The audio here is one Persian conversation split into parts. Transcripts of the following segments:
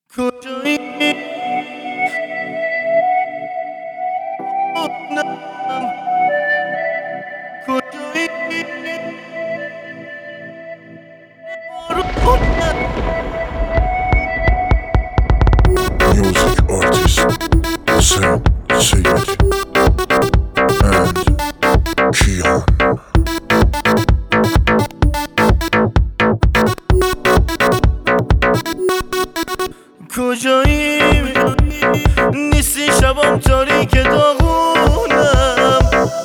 کجایی کجایی Music artist Sam Sayed and Kian. کجایی نیستی شبام تاریک داغونم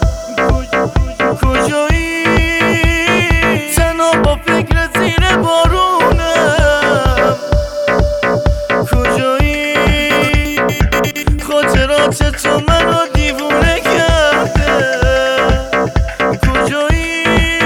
کجایی تنها با فکر زیر بارونم کجایی خاطرات تو منو دیوونه کرده کجایی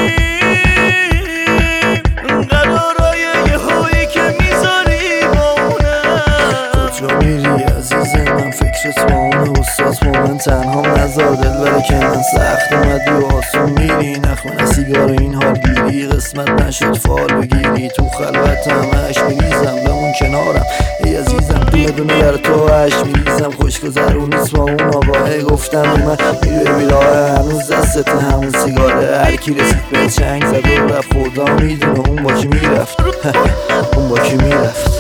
قرارای یه هایی که میذاری کجا میری عزیز من فکرت با اون استاد با من تنها نزار دل بره که من سخت اومدی و آسون میری نخونه سیگار این حال گیری قسمت نشد فال بگیری تو خلوت همش میریزم بمون کنارم ای عزیزم دونه دونه در تو هش میریزم خوشگذرون نیست با اون آقاه گفتم من میره بیراه هنوز دستت همون سیگاره هرکی رسید به چنگ زد و رفت خدا میدونه اون با کی میرفت اون با کی میرفت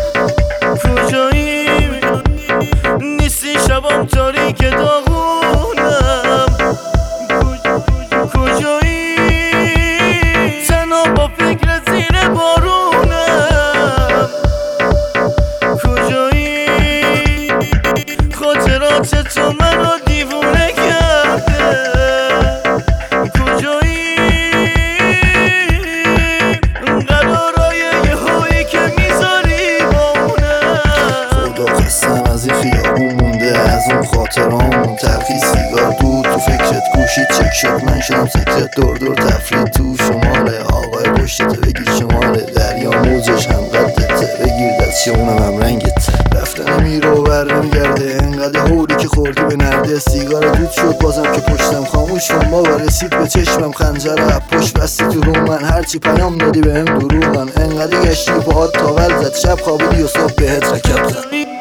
کجایی نیستی شبام تاریک داغونم کجایی تنها با فکر زیر بارونم کجایی خاطرات تو منو دیوونه کرده کجایی قرارای یه هایی که میذاری قسم از این خیابون مونده از اون خاطرامون تلخی سیگار دود تو فکرت گوشید چک شد من شدم سکرت دور دور تفرید تو شماله آقای پشتت بگیر شماله دریا موجش هم قدته بگیر دست اونم هم رنگت رفتن میرو بر نمیگرده انقدر هولی که خوردی به نرده سیگار دود شد بازم که پشتم خاموش کن بابا رسید به چشمم خنجر پشت بستی تو رو من هرچی پیام دادی بهم دروغن انقدر گشتی باهات تاول زد شب خوابیدی و صبح بهت رکب زد